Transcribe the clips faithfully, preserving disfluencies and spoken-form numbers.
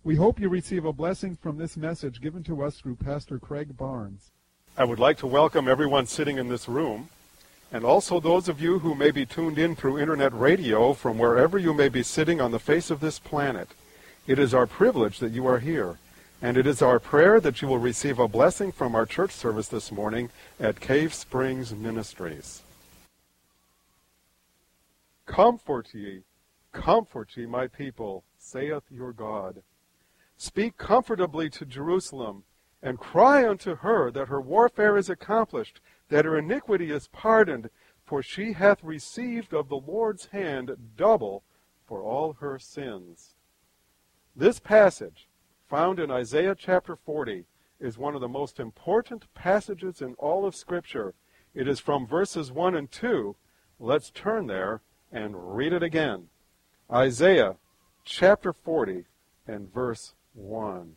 We hope you receive a blessing from this message given to us through Pastor Craig Barnes. I would like to welcome everyone sitting in this room, and also those of you who may be tuned in through internet radio from wherever you may be sitting on the face of this planet. It is our privilege that you are here, and it is our prayer that you will receive a blessing from our church service this morning at Cave Springs Ministries. Comfort ye, comfort ye, my people, saith your God. Speak comfortably to Jerusalem, and cry unto her that her warfare is accomplished, that her iniquity is pardoned, for she hath received of the Lord's hand double for all her sins. This passage, found in Isaiah chapter forty, is one of the most important passages in all of Scripture. It is from verses one and two. Let's turn there and read it again. Isaiah chapter forty and verse one.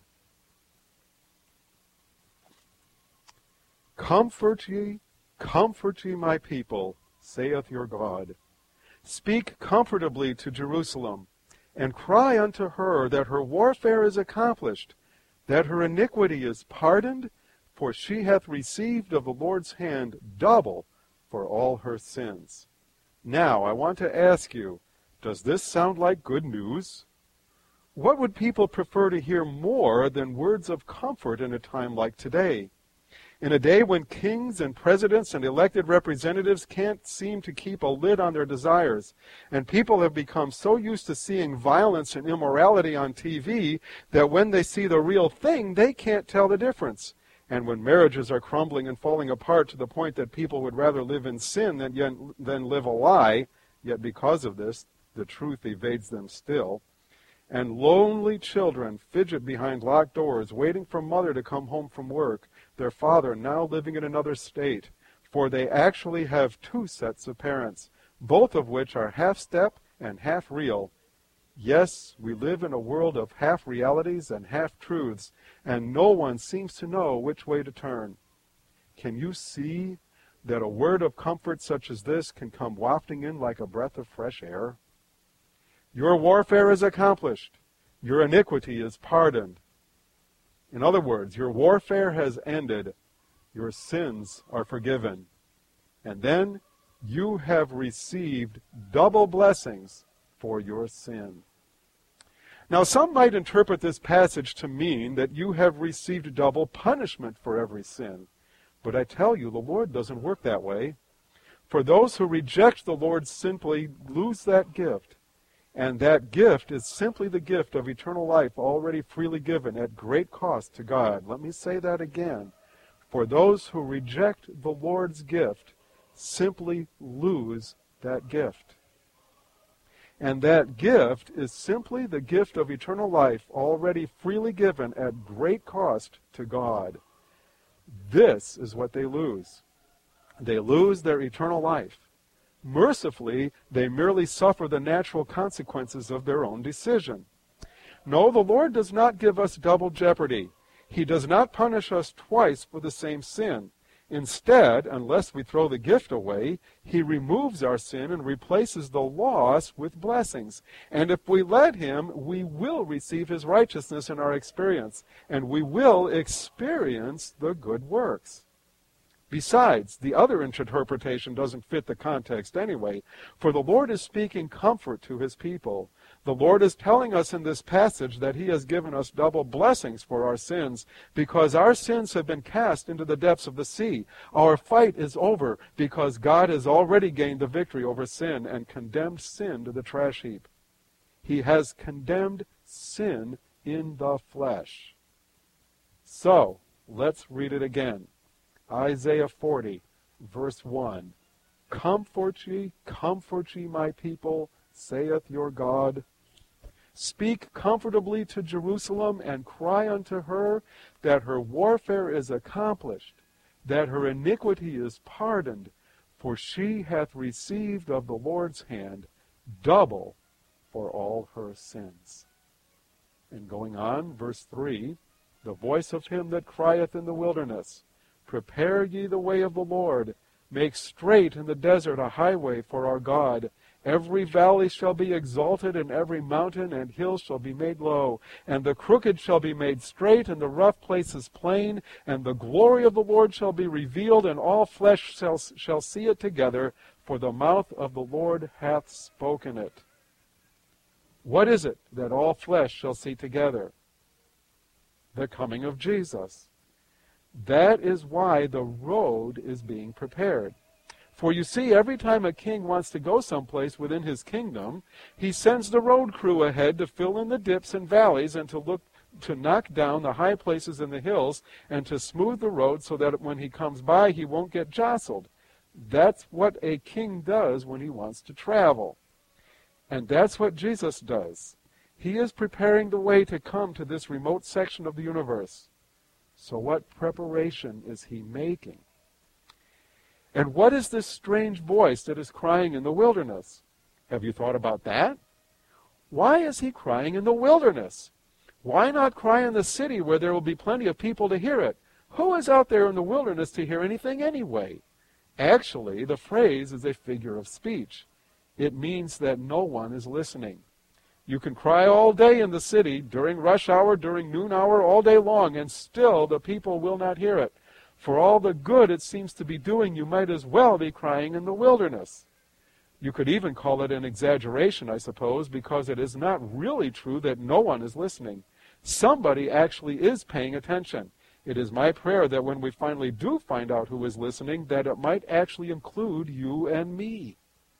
Comfort ye, comfort ye, my people, saith your God. Speak comfortably to Jerusalem, and cry unto her that her warfare is accomplished, that her iniquity is pardoned, for she hath received of the Lord's hand double for all her sins. Now, I want to ask you, does this sound like good news? What would people prefer to hear more than words of comfort in a time like today? In a day when kings and presidents and elected representatives can't seem to keep a lid on their desires, and people have become so used to seeing violence and immorality on T V that when they see the real thing, they can't tell the difference. And when marriages are crumbling and falling apart to the point that people would rather live in sin than, than live a lie, yet because of this, the truth evades them still. And lonely children fidget behind locked doors, waiting for mother to come home from work, their father now living in another state, for they actually have two sets of parents, both of which are half-step and half-real. Yes, we live in a world of half-realities and half-truths, and no one seems to know which way to turn. Can you see that a word of comfort such as this can come wafting in like a breath of fresh air? Your warfare is accomplished. Your iniquity is pardoned. In other words, your warfare has ended. Your sins are forgiven. And then you have received double blessings for your sin. Now, some might interpret this passage to mean that you have received double punishment for every sin. But I tell you, the Lord doesn't work that way. For those who reject the Lord simply lose that gift. And that gift is simply the gift of eternal life already freely given at great cost to God. Let me say that again. For those who reject the Lord's gift simply lose that gift. And that gift is simply the gift of eternal life already freely given at great cost to God. This is what they lose. They lose their eternal life. Mercifully, they merely suffer the natural consequences of their own decision. No, the Lord does not give us double jeopardy. He does not punish us twice for the same sin. Instead, unless we throw the gift away, He removes our sin and replaces the loss with blessings. And if we let Him, we will receive His righteousness in our experience, and we will experience the good works. Besides, the other interpretation doesn't fit the context anyway, for the Lord is speaking comfort to His people. The Lord is telling us in this passage that He has given us double blessings for our sins, because our sins have been cast into the depths of the sea. Our fight is over, because God has already gained the victory over sin and condemned sin to the trash heap. He has condemned sin in the flesh. So, let's read it again. Isaiah forty, verse one. Comfort ye, comfort ye, my people, saith your God. Speak comfortably to Jerusalem, and cry unto her that her warfare is accomplished, that her iniquity is pardoned, for she hath received of the Lord's hand double for all her sins. And going on, verse three, the voice of him that crieth in the wilderness, Prepare ye the way of the Lord, make straight in the desert a highway for our God, Every valley shall be exalted, and every mountain and hill shall be made low. And the crooked shall be made straight, and the rough places plain. And the glory of the Lord shall be revealed, and all flesh shall, shall see it together, for the mouth of the Lord hath spoken it. What is it that all flesh shall see together? The coming of Jesus. That is why the road is being prepared. For you see, every time a king wants to go someplace within his kingdom, he sends the road crew ahead to fill in the dips and valleys and to look to knock down the high places in the hills and to smooth the road so that when he comes by he won't get jostled. That's what a king does when he wants to travel. And that's what Jesus does. He is preparing the way to come to this remote section of the universe. So what preparation is he making? And what is this strange voice that is crying in the wilderness? Have you thought about that? Why is he crying in the wilderness? Why not cry in the city where there will be plenty of people to hear it? Who is out there in the wilderness to hear anything anyway? Actually, the phrase is a figure of speech. It means that no one is listening. You can cry all day in the city, during rush hour, during noon hour, all day long, and still the people will not hear it. For all the good it seems to be doing, you might as well be crying in the wilderness. You could even call it an exaggeration, I suppose, because it is not really true that no one is listening. Somebody actually is paying attention. It is my prayer that when we finally do find out who is listening, that it might actually include you and me.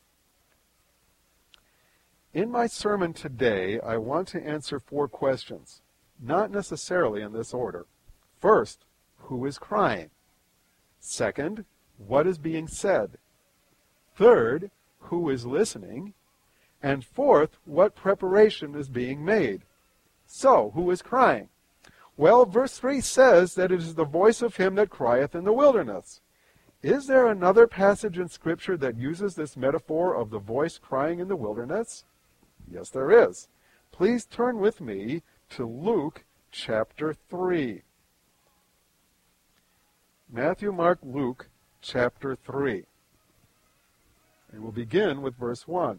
In my sermon today, I want to answer four questions, not necessarily in this order. First, who is crying? Second, what is being said? Third, who is listening? And fourth, what preparation is being made? So, who is crying? Well, verse three says that it is the voice of him that crieth in the wilderness. Is there another passage in Scripture that uses this metaphor of the voice crying in the wilderness? Yes, there is. Please turn with me to Luke chapter three. Matthew, Mark, Luke, chapter three. And we'll begin with verse one.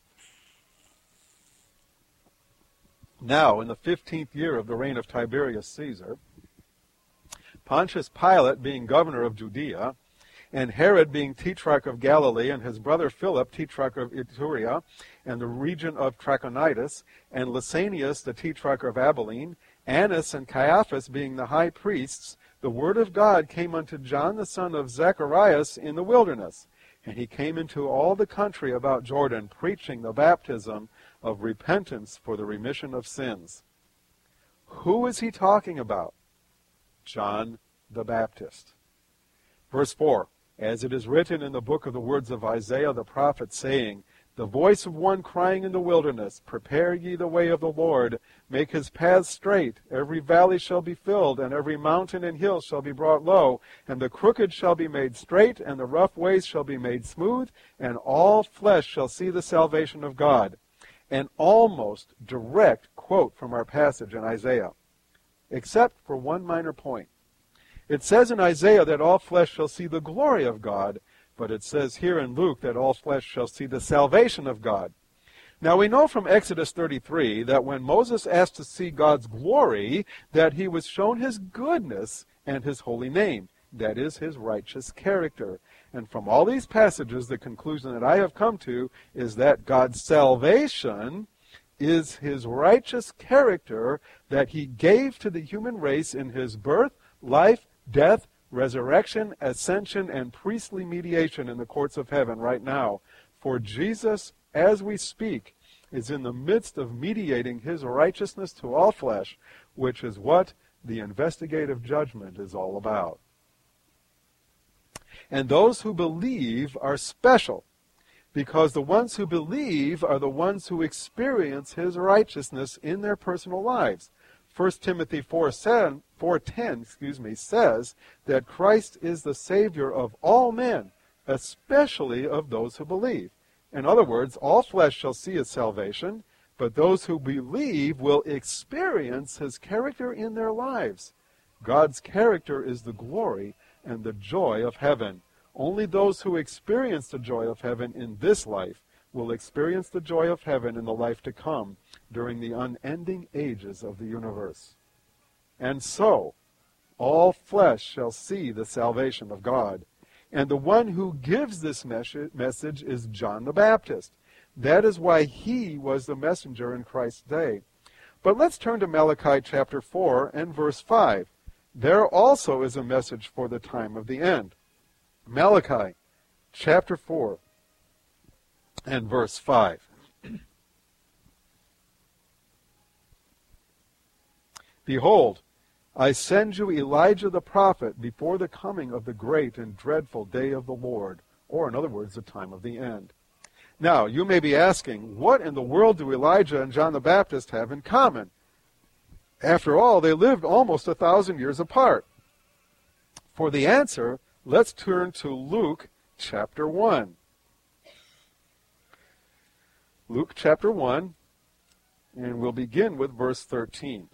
Now, in the fifteenth year of the reign of Tiberius Caesar, Pontius Pilate being governor of Judea, and Herod being tetrarch of Galilee, and his brother Philip tetrarch of Iturea, and the region of Trachonitis, and Lysanias the tetrarch of Abilene, Annas and Caiaphas being the high priests, the word of God came unto John the son of Zacharias in the wilderness. And he came into all the country about Jordan, preaching the baptism of repentance for the remission of sins. Who is he talking about? John the Baptist. Verse four, as it is written in the book of the words of Isaiah the prophet, saying, the voice of one crying in the wilderness, prepare ye the way of the Lord, make his paths straight. Every valley shall be filled, and every mountain and hill shall be brought low, and the crooked shall be made straight, and the rough ways shall be made smooth, and all flesh shall see the salvation of God. An almost direct quote from our passage in Isaiah, except for one minor point. It says in Isaiah that all flesh shall see the glory of God, but it says here in Luke that all flesh shall see the salvation of God. Now we know from Exodus thirty-three that when Moses asked to see God's glory, that he was shown his goodness and his holy name, that is, his righteous character. And from all these passages, the conclusion that I have come to is that God's salvation is his righteous character that he gave to the human race in his birth, life, death, resurrection, ascension, and priestly mediation in the courts of heaven right now. For Jesus, as we speak, is in the midst of mediating his righteousness to all flesh, which is what the investigative judgment is all about. And those who believe are special, because the ones who believe are the ones who experience his righteousness in their personal lives. First Timothy four ten excuse me, says that Christ is the Savior of all men, especially of those who believe. In other words, all flesh shall see his salvation, but those who believe will experience his character in their lives. God's character is the glory and the joy of heaven. Only those who experience the joy of heaven in this life will experience the joy of heaven in the life to come during the unending ages of the universe. And so, all flesh shall see the salvation of God. And the one who gives this mes- message is John the Baptist. That is why he was the messenger in Christ's day. But let's turn to Malachi chapter four and verse five. There also is a message for the time of the end. Malachi chapter four and verse five. Behold, I send you Elijah the prophet before the coming of the great and dreadful day of the Lord, or in other words, the time of the end. Now, you may be asking, what in the world do Elijah and John the Baptist have in common? After all, they lived almost a thousand years apart. For the answer, let's turn to Luke chapter one. Luke chapter one, and we'll begin with verse thirteen.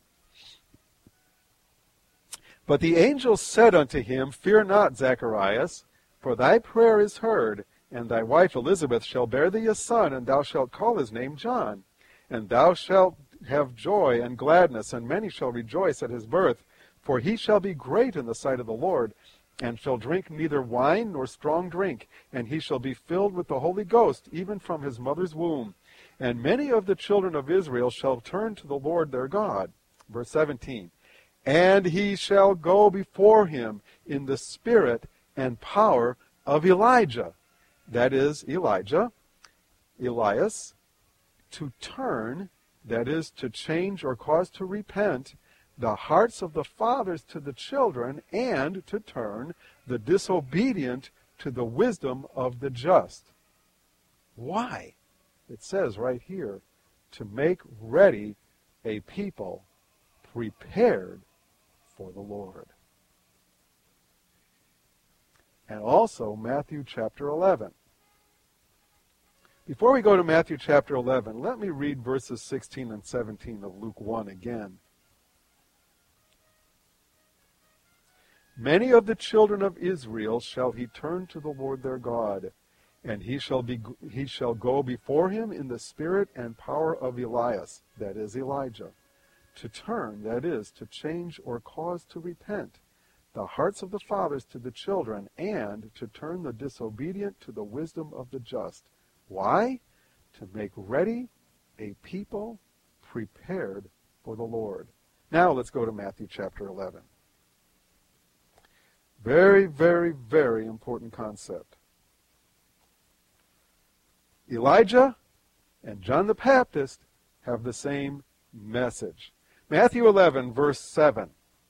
But the angel said unto him, Fear not, Zacharias, for thy prayer is heard, and thy wife Elizabeth shall bear thee a son, and thou shalt call his name John. And thou shalt have joy and gladness, and many shall rejoice at his birth, for he shall be great in the sight of the Lord, and shall drink neither wine nor strong drink, and he shall be filled with the Holy Ghost, even from his mother's womb. And many of the children of Israel shall turn to the Lord their God. Verse seventeen. And he shall go before him in the spirit and power of Elijah, that is, Elijah, Elias, to turn, that is, to change or cause to repent, the hearts of the fathers to the children, and to turn the disobedient to the wisdom of the just. Why? It says right here, to make ready a people prepared for the Lord. And also Matthew chapter eleven. Before we go to Matthew chapter eleven, let me read verses sixteen and seventeen of Luke one again. Many of the children of Israel shall he turn to the Lord their God, and he shall be he shall go before him in the spirit and power of Elias, that is Elijah, to turn, that is, to change or cause to repent, the hearts of the fathers to the children, and to turn the disobedient to the wisdom of the just. Why? To make ready a people prepared for the Lord. Now let's go to Matthew chapter eleven. Very, very, very important concept. Elijah and John the Baptist have the same message. Matthew eleven, verse seven.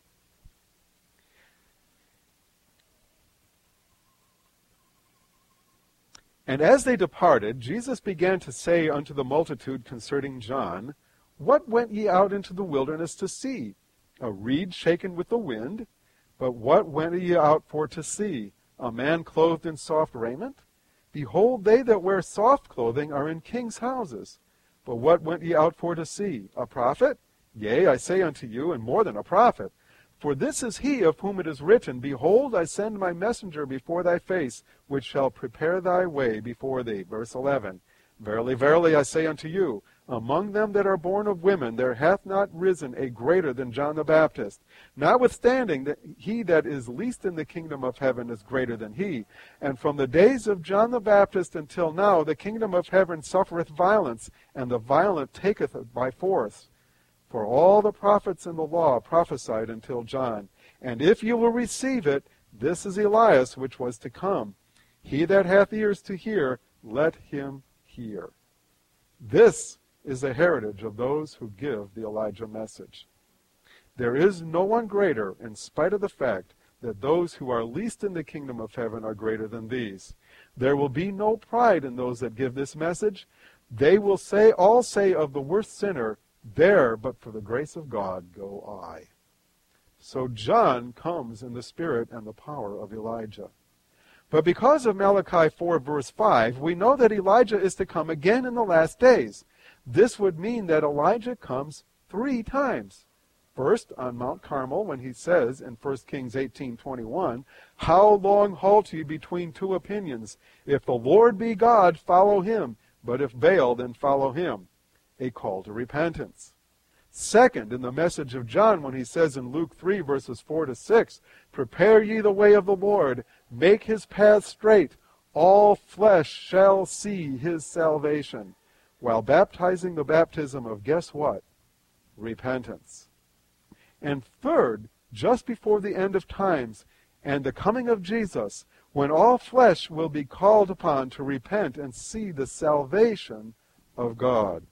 And as they departed, Jesus began to say unto the multitude concerning John, What went ye out into the wilderness to see? A reed shaken with the wind? But what went ye out for to see? A man clothed in soft raiment? Behold, they that wear soft clothing are in kings' houses. But what went ye out for to see? A prophet? Yea, I say unto you, and more than a prophet. For this is he of whom it is written, Behold, I send my messenger before thy face, which shall prepare thy way before thee. Verse eleven. Verily, verily, I say unto you, among them that are born of women there hath not risen a greater than John the Baptist. Notwithstanding, that he that is least in the kingdom of heaven is greater than he. And from the days of John the Baptist until now, the kingdom of heaven suffereth violence, and the violent taketh it by force. For all the prophets in the law prophesied until John. And if you will receive it, this is Elias which was to come. He that hath ears to hear, let him hear. This is the heritage of those who give the Elijah message. There is no one greater, in spite of the fact that those who are least in the kingdom of heaven are greater than these. There will be no pride in those that give this message. They will say, all say of the worst sinner, There, but for the grace of God, go I. So John comes in the spirit and the power of Elijah. But because of Malachi four, verse five, we know that Elijah is to come again in the last days. This would mean that Elijah comes three times. First, on Mount Carmel, when he says in First Kings eighteen twenty-one, "How long halt ye between two opinions? If the Lord be God, follow him, but if Baal, then follow him." A call to repentance. Second, in the message of John, when he says in Luke three, verses four to six, "Prepare ye the way of the Lord, make his path straight, all flesh shall see his salvation," while baptizing the baptism of, guess what? Repentance. And third, just before the end of times and the coming of Jesus, when all flesh will be called upon to repent and see the salvation of God.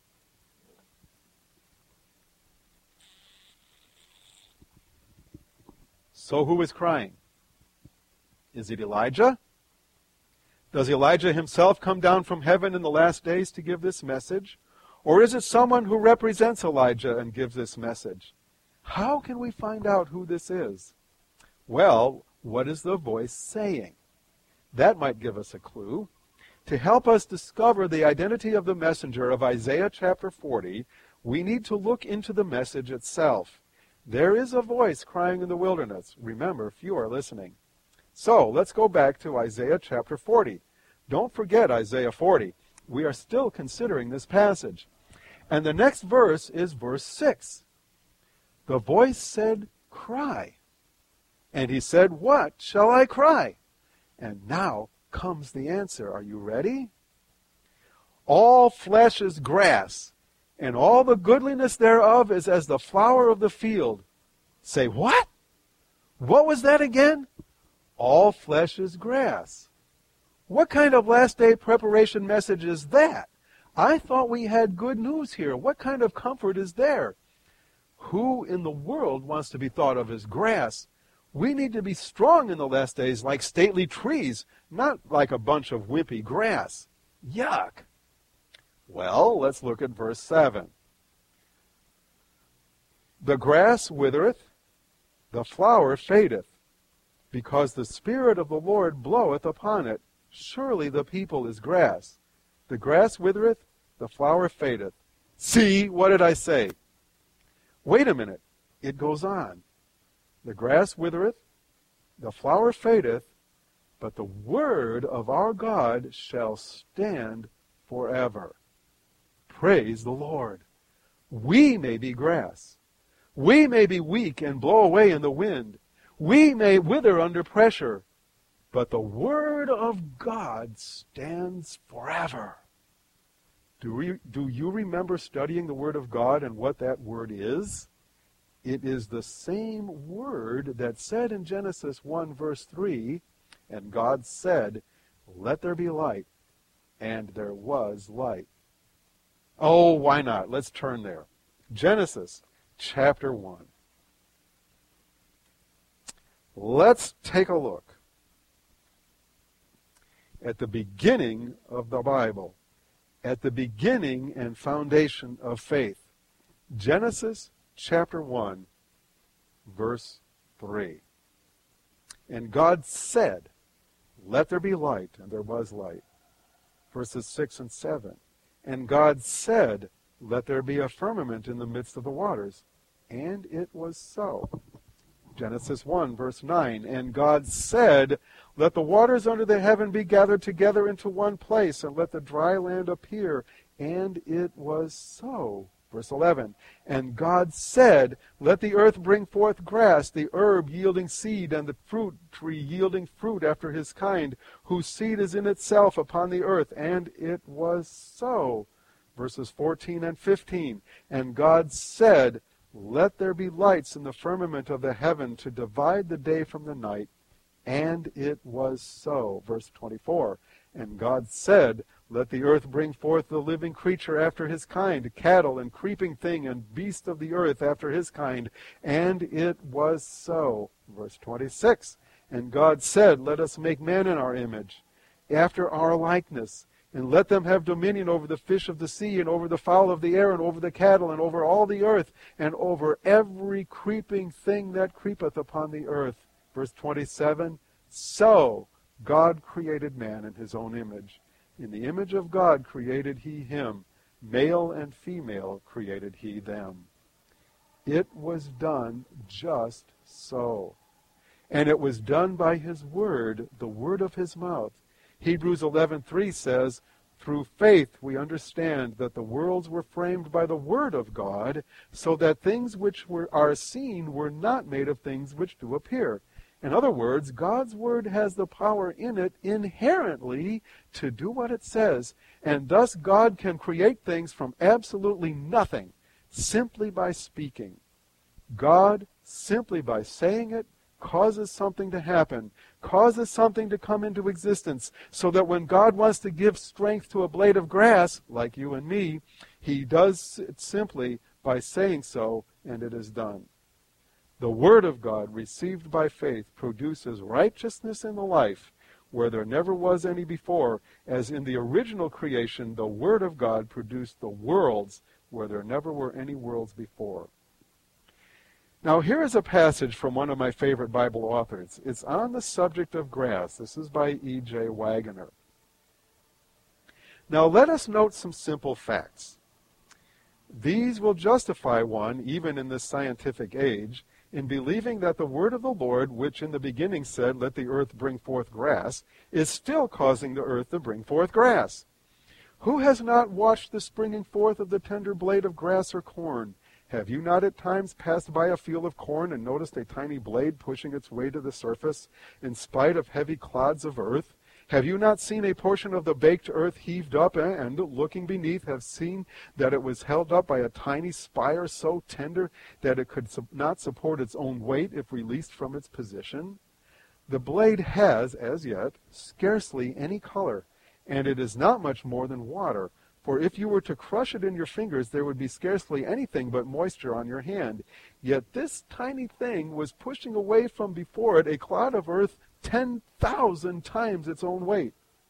So who is crying? Is it Elijah? Does Elijah himself come down from heaven in the last days to give this message? Or is it someone who represents Elijah and gives this message? How can we find out who this is? Well, what is the voice saying? That might give us a clue. To help us discover the identity of the messenger of Isaiah chapter forty, we need to look into the message itself. There is a voice crying in the wilderness. Remember, few are listening. So, let's go back to Isaiah chapter forty. Don't forget Isaiah forty. We are still considering this passage. And the next verse is verse six. The voice said, "Cry." And he said, "What shall I cry?" And now comes the answer. Are you ready? "All flesh is grass, and all the goodliness thereof is as the flower of the field." Say, what? What was that again? All flesh is grass. What kind of last day preparation message is that? I thought we had good news here. What kind of comfort is there? Who in the world wants to be thought of as grass? We need to be strong in the last days like stately trees, not like a bunch of wimpy grass. Yuck. Well, let's look at verse seven. "The grass withereth, the flower fadeth, because the Spirit of the Lord bloweth upon it. Surely the people is grass. The grass withereth, the flower fadeth." See, what did I say? Wait a minute. It goes on. "The grass withereth, the flower fadeth, but the word of our God shall stand forever." Praise the Lord. We may be grass. We may be weak and blow away in the wind. We may wither under pressure, but the word of God stands forever. Do, we, do you remember studying the word of God and what that word is? It is the same word that said in Genesis one verse three, "And God said, let there be light, and there was light." Oh, why not? Let's turn there. Genesis chapter one. Let's take a look at the beginning of the Bible, at the beginning and foundation of faith. Genesis chapter one, verse three. "And God said, let there be light, and there was light." Verses six and seven. "And God said, let there be a firmament in the midst of the waters. And it was so." Genesis one, verse nine. "And God said, let the waters under the heaven be gathered together into one place, and let the dry land appear. And it was so." Verse eleven. "And God said, let the earth bring forth grass, the herb yielding seed, and the fruit tree yielding fruit after his kind, whose seed is in itself upon the earth. And it was so." Verses fourteen and fifteen. "And God said, let there be lights in the firmament of the heaven to divide the day from the night. And it was so." Verse twenty-four. "And God said, let the earth bring forth the living creature after his kind, cattle and creeping thing and beast of the earth after his kind. And it was so." Verse twenty-six. "And God said, let us make man in our image, after our likeness, and let them have dominion over the fish of the sea, and over the fowl of the air, and over the cattle, and over all the earth, and over every creeping thing that creepeth upon the earth." Verse twenty-seven. "So God created man in his own image. In the image of God created he him. Male and female created he them." It was done just so. And it was done by his word, the word of his mouth. Hebrews eleven three says, through faith we understand that the worlds were framed by the word of God, so that things which were, are seen were not made of things which do appear. In other words, God's word has the power in it inherently to do what it says, and thus God can create things from absolutely nothing, simply by speaking. God, simply by saying it, causes something to happen, causes something to come into existence, so that when God wants to give strength to a blade of grass, like you and me, he does it simply by saying so, and it is done. The Word of God, received by faith, produces righteousness in the life where there never was any before, as in the original creation, the Word of God produced the worlds where there never were any worlds before. Now, here is a passage from one of my favorite Bible authors. It's on the subject of grass. This is by E J Waggoner. Now, let us note some simple facts. These will justify one, even in this scientific age, in believing that the word of the Lord, which in the beginning said, let the earth bring forth grass, is still causing the earth to bring forth grass. Who has not watched the springing forth of the tender blade of grass or corn? Have you not at times passed by a field of corn and noticed a tiny blade pushing its way to the surface in spite of heavy clods of earth? Have you not seen a portion of the baked earth heaved up and, looking beneath, have seen that it was held up by a tiny spire so tender that it could not support its own weight if released from its position? The blade has, as yet, scarcely any color, and it is not much more than water. For if you were to crush it in your fingers, there would be scarcely anything but moisture on your hand. Yet this tiny thing was pushing away from before it a clod of earth ten thousand times its own weight.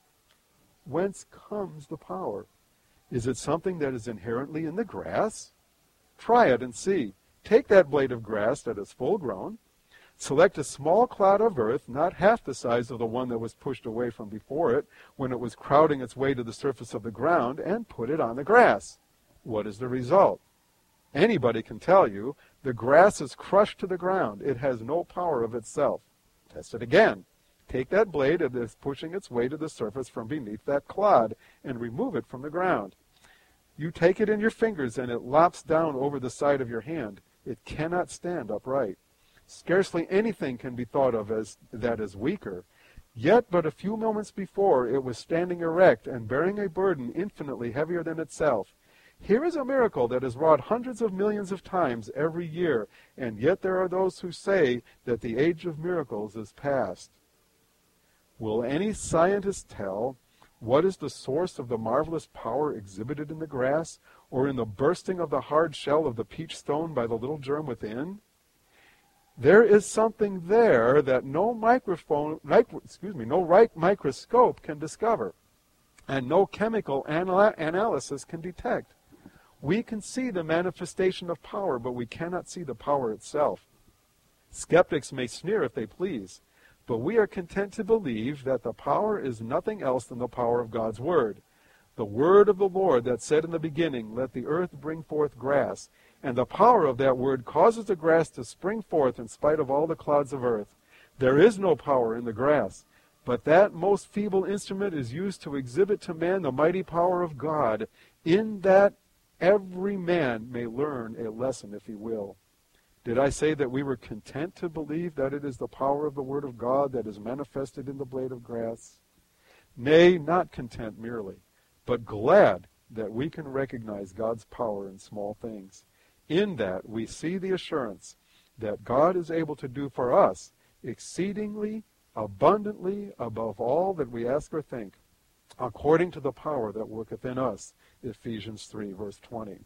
Whence comes the power? Is it something that is inherently in the grass? Try it and see. Take that blade of grass that is full grown. Select a small clod of earth, not half the size of the one that was pushed away from before it when it was crowding its way to the surface of the ground, and put it on the grass. What is the result? Anybody can tell you. The grass is crushed to the ground. It has no power of itself. Test it again. Take that blade that is pushing its way to the surface from beneath that clod and remove it from the ground. You take it in your fingers and it lops down over the side of your hand. It cannot stand upright. Scarcely anything can be thought of as that is weaker. Yet but a few moments before it was standing erect and bearing a burden infinitely heavier than itself. Here is a miracle that is wrought hundreds of millions of times every year, and yet there are those who say that the age of miracles is past. Will any scientist tell what is the source of the marvelous power exhibited in the grass, or in the bursting of the hard shell of the peach stone by the little germ within? There is something there that no microphone, excuse me, no right microscope can discover, and no chemical anal- analysis can detect. We can see the manifestation of power, but we cannot see the power itself. Skeptics may sneer if they please, but we are content to believe that the power is nothing else than the power of God's Word. The word of the Lord that said in the beginning, let the earth bring forth grass, and the power of that word causes the grass to spring forth in spite of all the clouds of earth. There is no power in the grass, but that most feeble instrument is used to exhibit to man the mighty power of God, in that every man may learn a lesson if he will. Did I say that we were content to believe that it is the power of the Word of God that is manifested in the blade of grass? Nay, not content merely, but glad that we can recognize God's power in small things. In that we see the assurance that God is able to do for us exceedingly, abundantly, above all that we ask or think, according to the power that worketh in us. Ephesians three, verse twenty.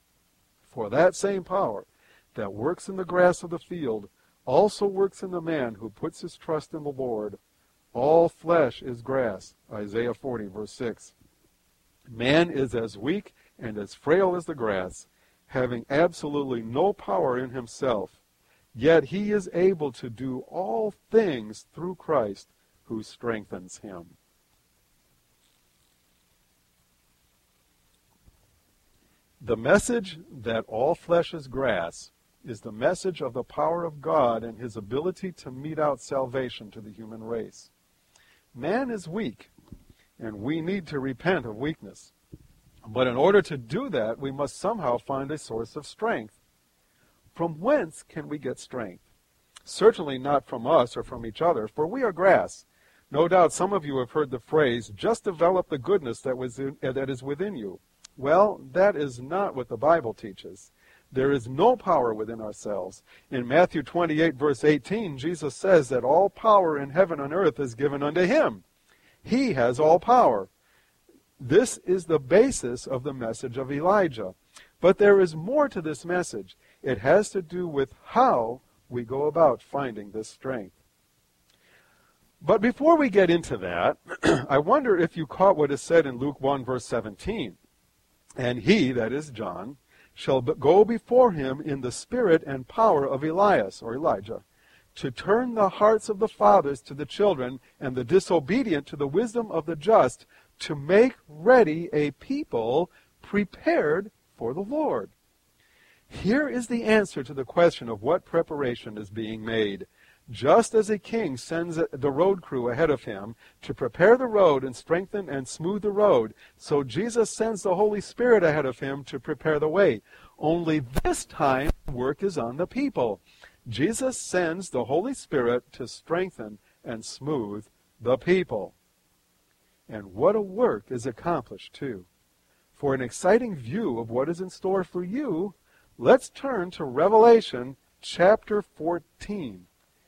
For that same power that works in the grass of the field also works in the man who puts his trust in the Lord. All flesh is grass. Isaiah forty, verse six. Man is as weak and as frail as the grass, having absolutely no power in himself. Yet he is able to do all things through Christ who strengthens him. The message that all flesh is grass is the message of the power of God and his ability to mete out salvation to the human race. Man is weak, and we need to repent of weakness. But in order to do that, we must somehow find a source of strength. From whence can we get strength? Certainly not from us or from each other, for we are grass. No doubt some of you have heard the phrase, just develop the goodness that, was in, uh, that is within you. Well, that is not what the Bible teaches. There is no power within ourselves. In Matthew twenty-eight, verse eighteen, Jesus says that all power in heaven and earth is given unto him. He has all power. This is the basis of the message of Elijah. But there is more to this message. It has to do with how we go about finding this strength. But before we get into that, I wonder if you caught what is said in Luke one, verse seventeen. And he, that is John, shall go before him in the spirit and power of Elias, or Elijah, to turn the hearts of the fathers to the children, and the disobedient to the wisdom of the just, to make ready a people prepared for the Lord. Here is the answer to the question of what preparation is being made. Just as a king sends the road crew ahead of him to prepare the road and strengthen and smooth the road, so Jesus sends the Holy Spirit ahead of him to prepare the way. Only this time, work is on the people. Jesus sends the Holy Spirit to strengthen and smooth the people. And what a work is accomplished, too. For an exciting view of what is in store for you, let's turn to Revelation chapter fourteen.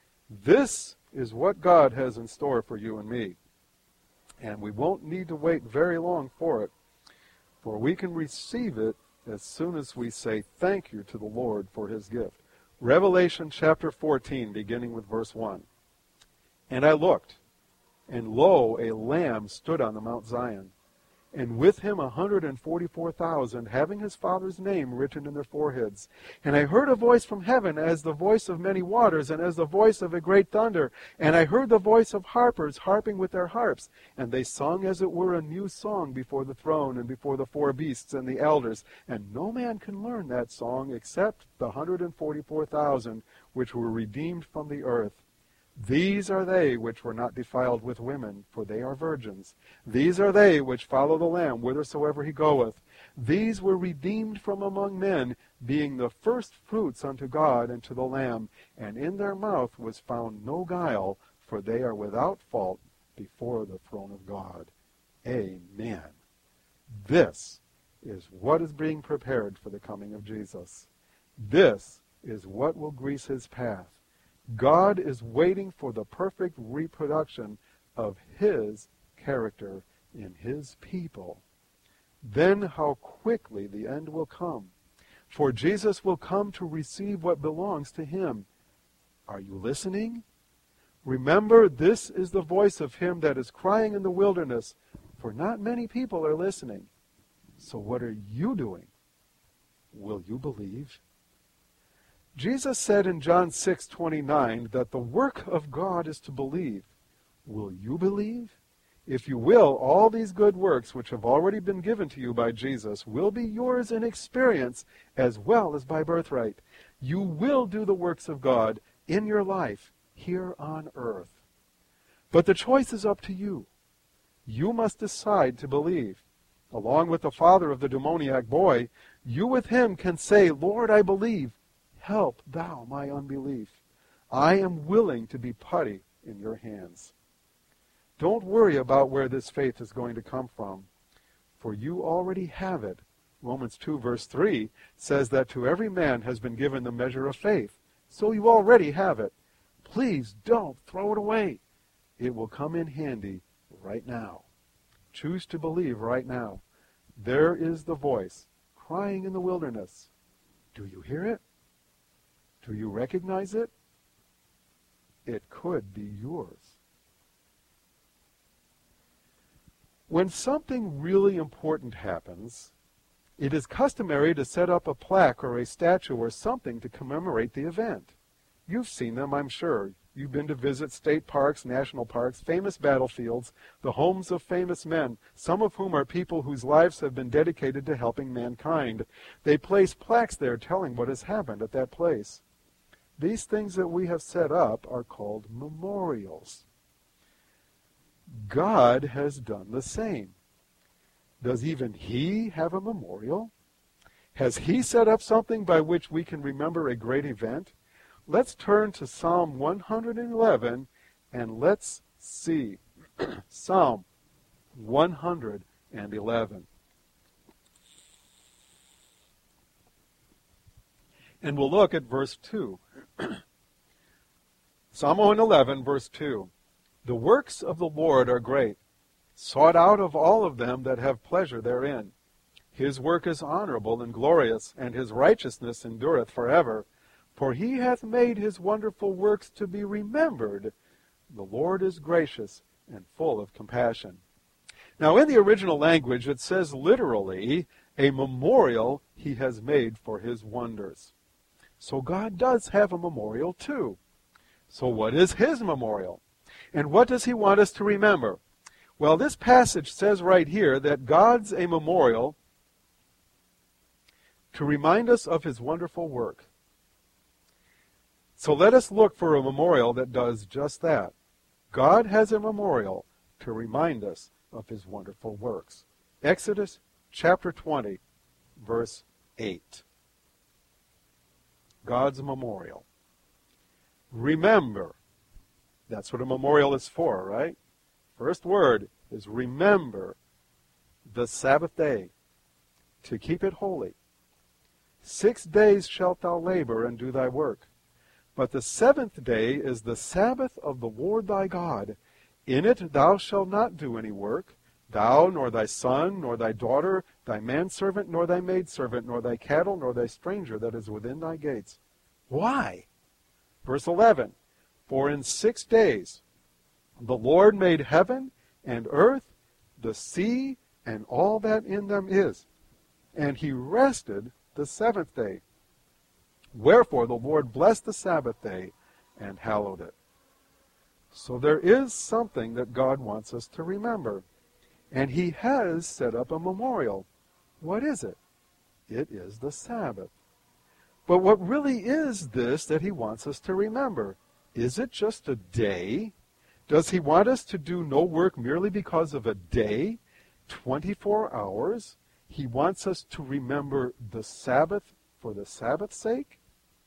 This is what God has in store for you and me. And we won't need to wait very long for it, for we can receive it as soon as we say thank you to the Lord for his gift. Revelation chapter fourteen, beginning with verse one. And I looked, and lo, a Lamb stood on the Mount Zion, and with him a hundred and forty-four thousand, having his Father's name written in their foreheads. And I heard a voice from heaven, as the voice of many waters, and as the voice of a great thunder. And I heard the voice of harpers harping with their harps. And they sung as it were a new song before the throne, and before the four beasts and the elders. And no man can learn that song except the hundred and forty-four thousand, which were redeemed from the earth. These are they which were not defiled with women, for they are virgins. These are they which follow the Lamb whithersoever he goeth. These were redeemed from among men, being the first fruits unto God and to the Lamb. And in their mouth was found no guile, for they are without fault before the throne of God. Amen. This is what is being prepared for the coming of Jesus. This is what will grease his path. God is waiting for the perfect reproduction of his character in his people. Then how quickly the end will come. For Jesus will come to receive what belongs to him. Are you listening? Remember, this is the voice of him that is crying in the wilderness, for not many people are listening. So what are you doing? Will you believe? Jesus said in John six twenty-nine that the work of God is to believe. Will you believe? If you will, all these good works which have already been given to you by Jesus will be yours in experience as well as by birthright. You will do the works of God in your life here on earth. But the choice is up to you. You must decide to believe. Along with the father of the demoniac boy, you with him can say, Lord, I believe. Help thou my unbelief. I am willing to be putty in your hands. Don't worry about where this faith is going to come from, for you already have it. Romans two verse three says that to every man has been given the measure of faith, so you already have it. Please don't throw it away. It will come in handy right now. Choose to believe right now. There is the voice crying in the wilderness. Do you hear it? Do you recognize it? It could be yours. When something really important happens, it is customary to set up a plaque or a statue or something to commemorate the event. You've seen them, I'm sure. You've been to visit state parks, national parks, famous battlefields, the homes of famous men, some of whom are people whose lives have been dedicated to helping mankind. They place plaques there telling what has happened at that place. These things that we have set up are called memorials. God has done the same. Does even He have a memorial? Has He set up something by which we can remember a great event? Let's turn to Psalm one hundred eleven and let's see. Psalm one hundred eleven. And we'll look at verse two. Psalm one eleven, verse two. The works of the Lord are great, sought out of all of them that have pleasure therein. His work is honorable and glorious, and His righteousness endureth forever. For He hath made His wonderful works to be remembered. The Lord is gracious and full of compassion. Now in the original language it says literally, a memorial He has made for His wonders. So God does have a memorial too. So what is His memorial? And what does He want us to remember? Well, this passage says right here that God's a memorial to remind us of His wonderful work. So let us look for a memorial that does just that. God has a memorial to remind us of His wonderful works. Exodus chapter twenty, verse eight. God's memorial. Remember. That's what a memorial is for, right? First word is remember the Sabbath day, to keep it holy. Six days shalt thou labor and do thy work. But the seventh day is the Sabbath of the Lord thy God. In it thou shalt not do any work, thou, nor thy son, nor thy daughter, thy manservant, nor thy maidservant, nor thy cattle, nor thy stranger that is within thy gates. Why? Verse eleven. For in six days the Lord made heaven and earth, the sea, and all that in them is. And He rested the seventh day. Wherefore the Lord blessed the Sabbath day and hallowed it. So there is something that God wants us to remember. And He has set up a memorial. What is it? It is the Sabbath. But what really is this that He wants us to remember? Is it just a day? Does He want us to do no work merely because of a day? twenty-four hours? He wants us to remember the Sabbath for the Sabbath's sake?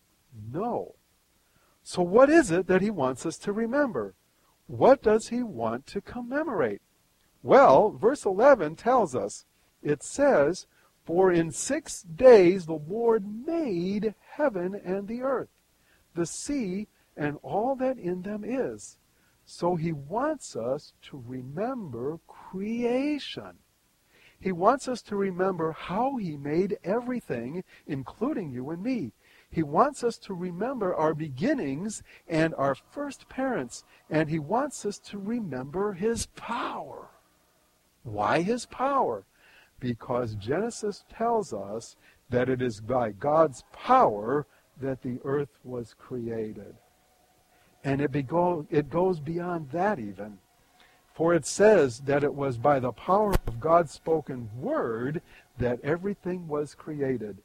No. So what is it that He wants us to remember? What does He want to commemorate? Well, verse eleven tells us, it says, for in six days the Lord made heaven and the earth, the sea, and all that in them is. So He wants us to remember creation. He wants us to remember how He made everything, including you and me. He wants us to remember our beginnings and our first parents. And He wants us to remember His power. Why His power? Because Genesis tells us that it is by God's power that the earth was created. And it, bego- it goes beyond that even. For it says that it was by the power of God's spoken word that everything was created.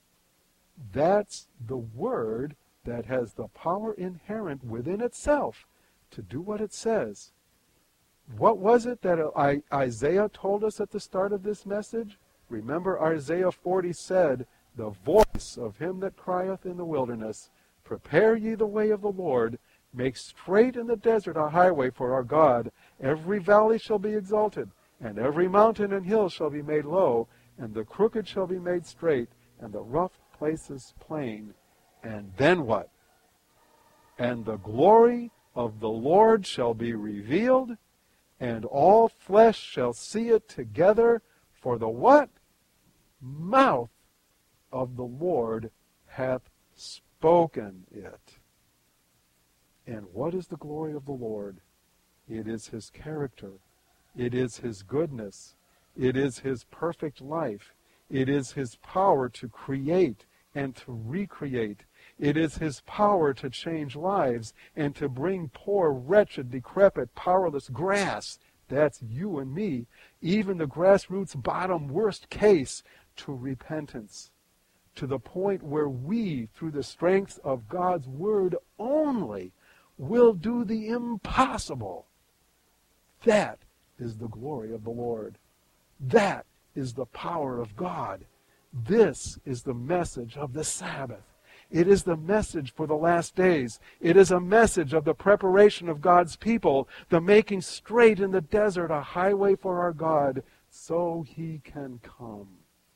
That's the word that has the power inherent within itself to do what it says. What was it that Isaiah told us at the start of this message? Remember, Isaiah forty said, the voice of him that crieth in the wilderness, prepare ye the way of the Lord, make straight in the desert a highway for our God. Every valley shall be exalted, and every mountain and hill shall be made low, and the crooked shall be made straight, and the rough places plain. And then what? And the glory of the Lord shall be revealed, and all flesh shall see it together, for the what? Mouth of the Lord hath spoken it. And what is the glory of the Lord? It is His character. It is His goodness. It is His perfect life. It is His power to create and to recreate. It is his power to change lives and to bring poor, wretched, decrepit, powerless grass, that's you and me, even the grassroots bottom worst case, to repentance, to the point where we, through the strength of God's word only, will do the impossible. That is the glory of the Lord. That is the power of God. This is the message of the Sabbath. It is the message for the last days. It is a message of the preparation of God's people, the making straight in the desert a highway for our God so he can come.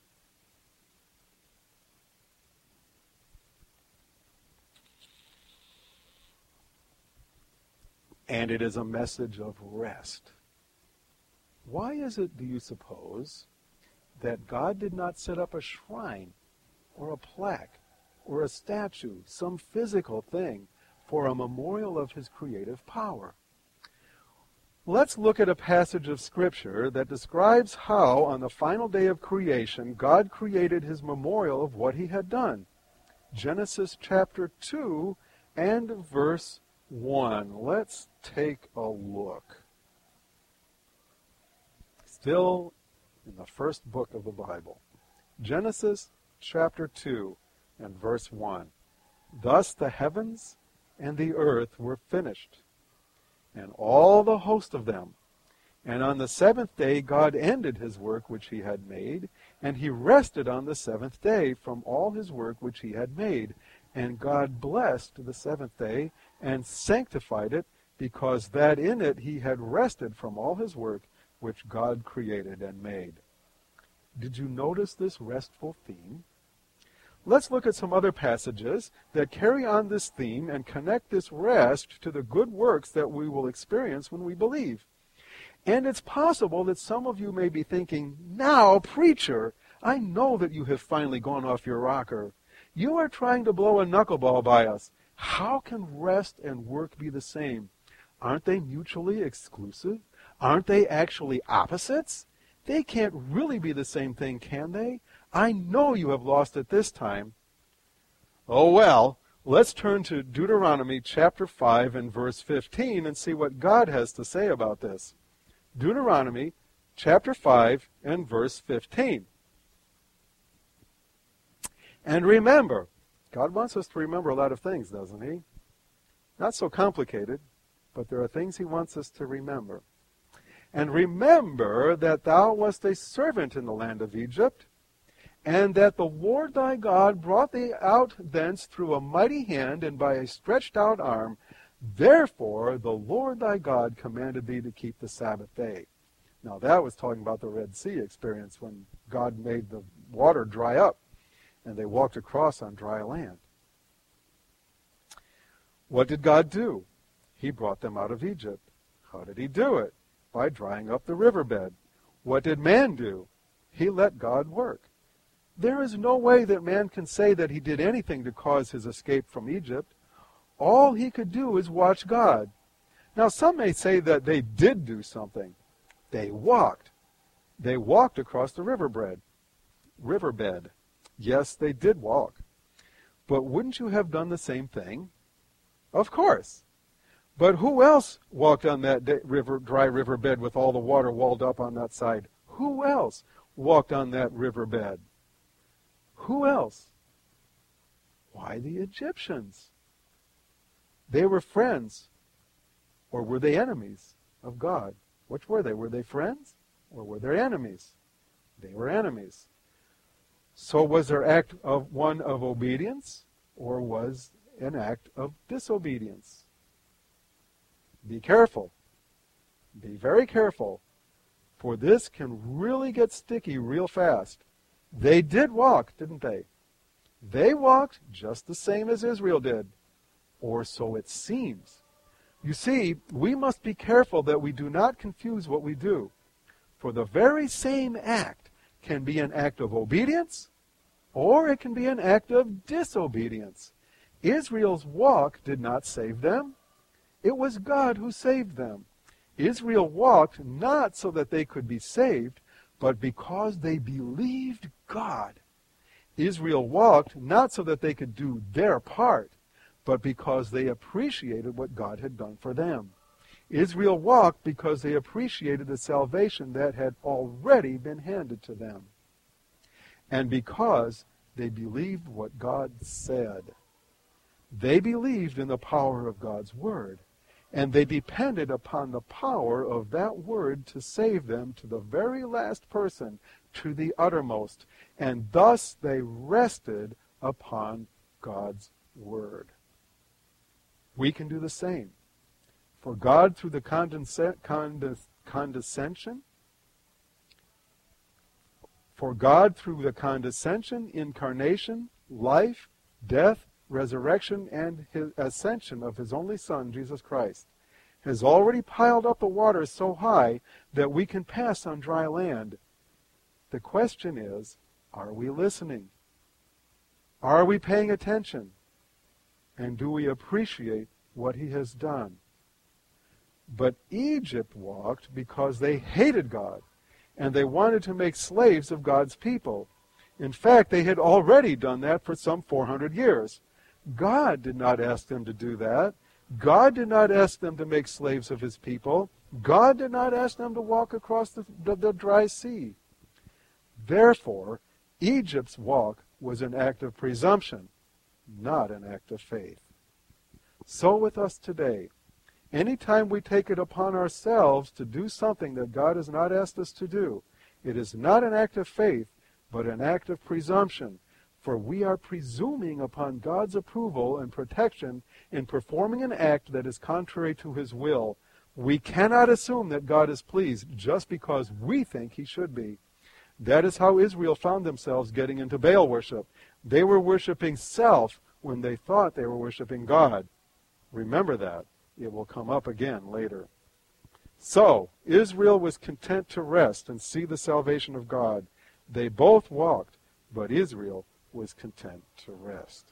And it is a message of rest. Why is it, do you suppose, that God did not set up a shrine or a plaque or a statue, some physical thing, for a memorial of his creative power? Let's look at a passage of Scripture that describes how, on the final day of creation, God created his memorial of what he had done. Genesis chapter two and verse one. Let's take a look. Still in the first book of the Bible. Genesis chapter two and verse one. Thus the heavens and the earth were finished, and all the host of them. And on the seventh day God ended his work which he had made, and he rested on the seventh day from all his work which he had made. And God blessed the seventh day and sanctified it, because that in it he had rested from all his work which God created and made. Did you notice this restful theme? Let's look at some other passages that carry on this theme and connect this rest to the good works that we will experience when we believe. And it's possible that some of you may be thinking, now, preacher, I know that you have finally gone off your rocker. You are trying to blow a knuckleball by us. How can rest and work be the same? Aren't they mutually exclusive? Aren't they actually opposites? They can't really be the same thing, can they? I know you have lost it this time. Oh well, let's turn to Deuteronomy chapter five and verse fifteen and see what God has to say about this. Deuteronomy chapter five and verse fifteen. And remember, God wants us to remember a lot of things, doesn't he? Not so complicated, but there are things he wants us to remember. And remember that thou wast a servant in the land of Egypt, and that the Lord thy God brought thee out thence through a mighty hand and by a stretched out arm. Therefore the Lord thy God commanded thee to keep the Sabbath day. Now that was talking about the Red Sea experience when God made the water dry up and they walked across on dry land. What did God do? He brought them out of Egypt. How did he do it? By drying up the riverbed. What did man do? He let God work. There is no way that man can say that he did anything to cause his escape from Egypt. All he could do is watch God. Now some may say that they did do something. They walked. They walked across the riverbed. Riverbed. Yes, they did walk. But wouldn't you have done the same thing? Of course. But who else walked on that day, river, dry riverbed with all the water walled up on that side? Who else walked on that riverbed? Who else? Why, the Egyptians. They were friends, or were they enemies of God? Which were they? Were they friends, or were they enemies? They were enemies. So was their act of one of obedience, or was an act of disobedience? Be careful. Be very careful, for this can really get sticky real fast. They did walk, didn't they? They walked just the same as Israel did, or so it seems. You see, we must be careful that we do not confuse what we do, for the very same act can be an act of obedience, or it can be an act of disobedience. Israel's walk did not save them. It was God who saved them. Israel walked not so that they could be saved, but because they believed God. Israel walked not so that they could do their part, but because they appreciated what God had done for them. Israel walked because they appreciated the salvation that had already been handed to them. And because they believed what God said. They believed in the power of God's word. And they depended upon the power of that word to save them to the very last person, to the uttermost. And thus they rested upon God's word. We can do the same. For God, through the condesc- condes- condescension, for God, through the condescension, incarnation, life, death, resurrection, and his ascension of his only Son, Jesus Christ, has already piled up the waters so high that we can pass on dry land. The question is, are we listening? Are we paying attention? And do we appreciate what he has done? But Egypt walked because they hated God, and they wanted to make slaves of God's people. In fact, they had already done that for some four hundred years. God did not ask them to do that. God did not ask them to make slaves of his people. God did not ask them to walk across the, the, the dry sea. Therefore, Egypt's walk was an act of presumption, not an act of faith. So with us today. Anytime we take it upon ourselves to do something that God has not asked us to do, it is not an act of faith, but an act of presumption. For we are presuming upon God's approval and protection in performing an act that is contrary to his will. We cannot assume that God is pleased just because we think he should be. That is how Israel found themselves getting into Baal worship. They were worshiping self when they thought they were worshiping God. Remember that. It will come up again later. So, Israel was content to rest and see the salvation of God. They both walked, but Israel was content to rest.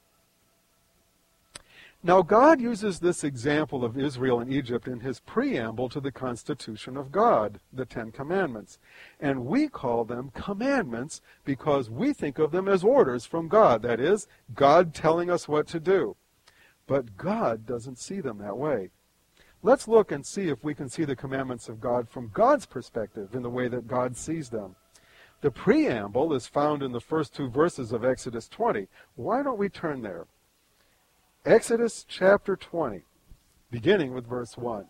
Now, God uses this example of Israel and Egypt in his preamble to the constitution of God, the Ten Commandments. And we call them commandments because we think of them as orders from God. That is, God telling us what to do. But God doesn't see them that way. Let's look and see if we can see the commandments of God from God's perspective in the way that God sees them. The preamble is found in the first two verses of Exodus twenty. Why don't we turn there? Exodus chapter twenty, beginning with verse one.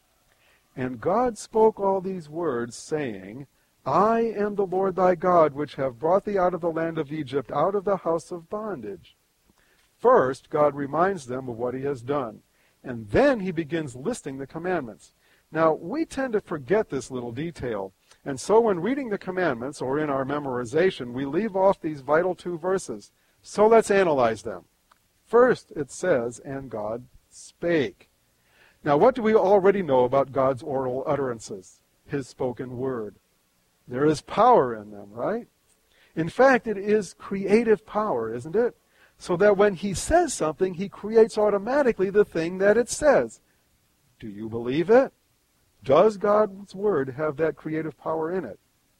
And God spoke all these words, saying, I am the Lord thy God, which have brought thee out of the land of Egypt, out of the house of bondage. First, God reminds them of what he has done, and then he begins listing the commandments. Now, we tend to forget this little detail, and so when reading the commandments, or in our memorization, we leave off these vital two verses. So let's analyze them. First, it says, and God spake. Now, what do we already know about God's oral utterances? His spoken word. There is power in them, right? In fact, it is creative power, isn't it? So that when he says something, he creates automatically the thing that it says. Do you believe it? Does God's word have that creative power in it?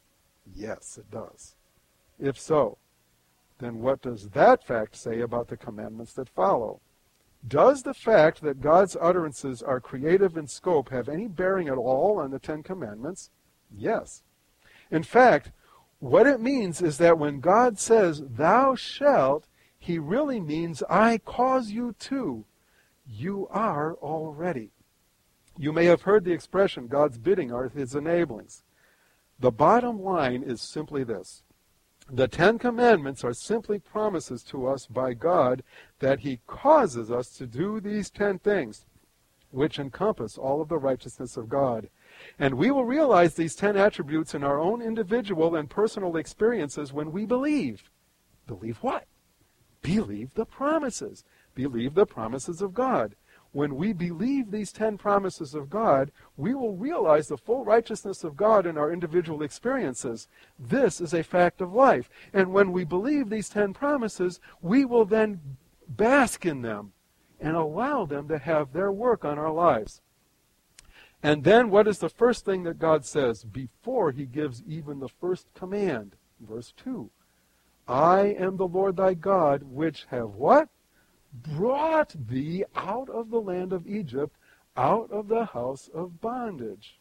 Yes, it does. If so, then what does that fact say about the commandments that follow? Does the fact that God's utterances are creative in scope have any bearing at all on the Ten Commandments? Yes. In fact, what it means is that when God says, thou shalt, he really means, I cause you to. You are already. You may have heard the expression, God's bidding are his enablings. The bottom line is simply this. The Ten Commandments are simply promises to us by God that he causes us to do these ten things, which encompass all of the righteousness of God. And we will realize these ten attributes in our own individual and personal experiences when we believe. Believe what? Believe the promises. Believe the promises of God. When we believe these ten promises of God, we will realize the full righteousness of God in our individual experiences. This is a fact of life. And when we believe these ten promises, we will then bask in them and allow them to have their work on our lives. And then what is the first thing that God says before he gives even the first command? Verse two. I am the Lord thy God, which have what? Brought thee out of the land of Egypt, out of the house of bondage.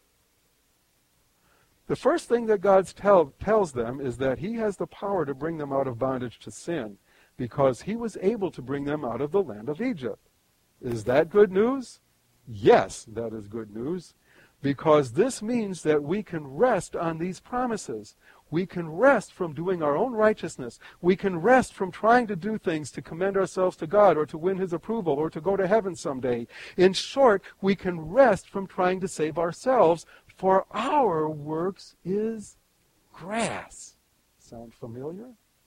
The first thing that God tell, tells them is that he has the power to bring them out of bondage to sin, because he was able to bring them out of the land of Egypt. Is that good news? Yes, that is good news, because this means that we can rest on these promises. We can rest from doing our own righteousness. We can rest from trying to do things to commend ourselves to God or to win his approval or to go to heaven someday. In short, we can rest from trying to save ourselves, for our works is grass. Sound familiar?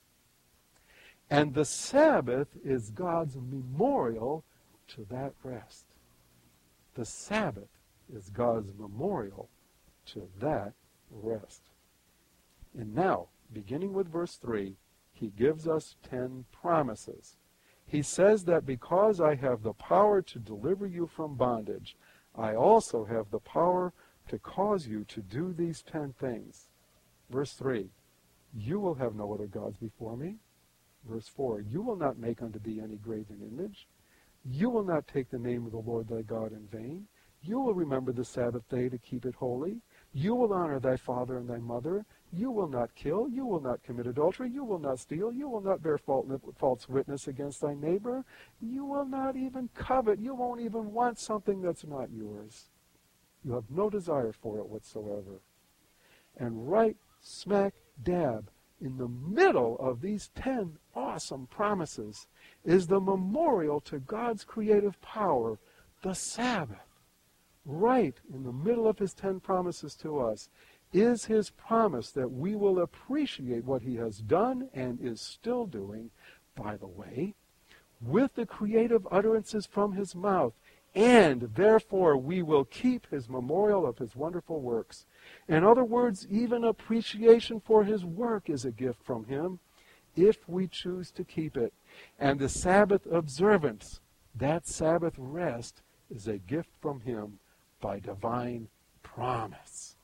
And the Sabbath is God's memorial to that rest. The Sabbath is God's memorial to that rest. And now, beginning with verse three, he gives us ten promises. He says that because I have the power to deliver you from bondage, I also have the power to cause you to do these ten things. Verse three, you will have no other gods before me. Verse four, you will not make unto thee any graven image. You will not take the name of the Lord thy God in vain. You will remember the Sabbath day to keep it holy. You will honor thy father and thy mother. You will not kill. You will not commit adultery. You will not steal. You will not bear false witness against thy neighbor. You will not even covet. You won't even want something that's not yours. You have no desire for it whatsoever. And right smack dab in the middle of these ten awesome promises is the memorial to God's creative power, the Sabbath. Right in the middle of his ten promises to us is his promise that we will appreciate what he has done and is still doing, by the way, with the creative utterances from his mouth, and therefore we will keep his memorial of his wonderful works. In other words, even appreciation for his work is a gift from him, if we choose to keep it. And the Sabbath observance, that Sabbath rest, is a gift from him by divine promise.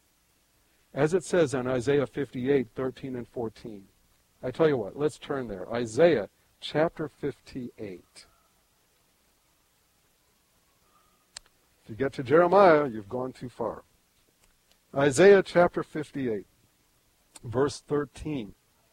As it says in Isaiah fifty-eight, thirteen and fourteen. I tell you what, let's turn there. Isaiah chapter fifty-eight. If you get to Jeremiah, you've gone too far. Isaiah chapter fifty-eight, verse thirteen.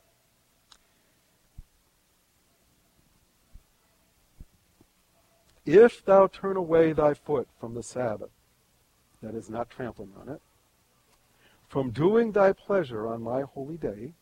If thou turn away thy foot from the Sabbath, that is not trampling on it, from doing thy pleasure on my holy day,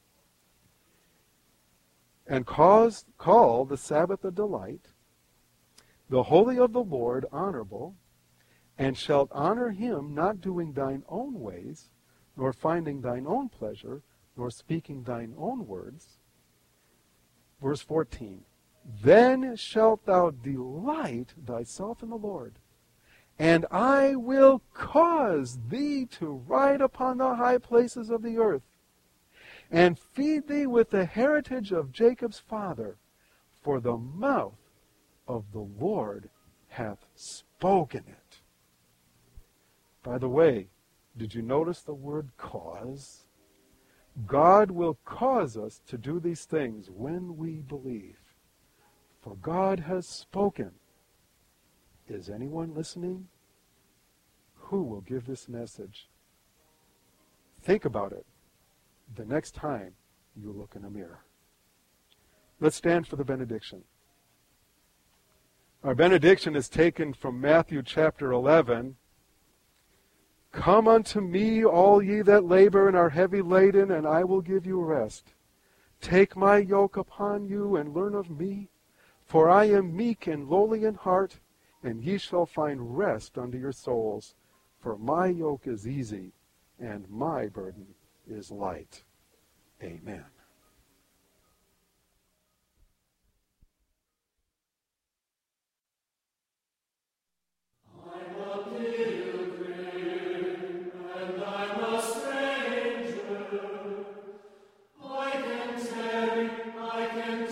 and cause call the Sabbath a delight, the holy of the Lord honorable, and shalt honor him, not doing thine own ways, nor finding thine own pleasure, nor speaking thine own words. Verse fourteen, then shalt thou delight thyself in the Lord, and I will cause thee to ride upon the high places of the earth, and feed thee with the heritage of Jacob's father, for the mouth of the Lord hath spoken it. By the way, did you notice the word cause? God will cause us to do these things when we believe. For God has spoken. Is anyone listening? Who will give this message? Think about it the next time you look in a mirror. Let's stand for the benediction. Our benediction is taken from Matthew chapter eleven. Come unto me, all ye that labor and are heavy laden, and I will give you rest. Take my yoke upon you and learn of me, for I am meek and lowly in heart, and ye shall find rest unto your souls. For my yoke is easy, and my burden is light. Amen.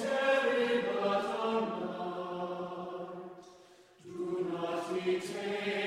Take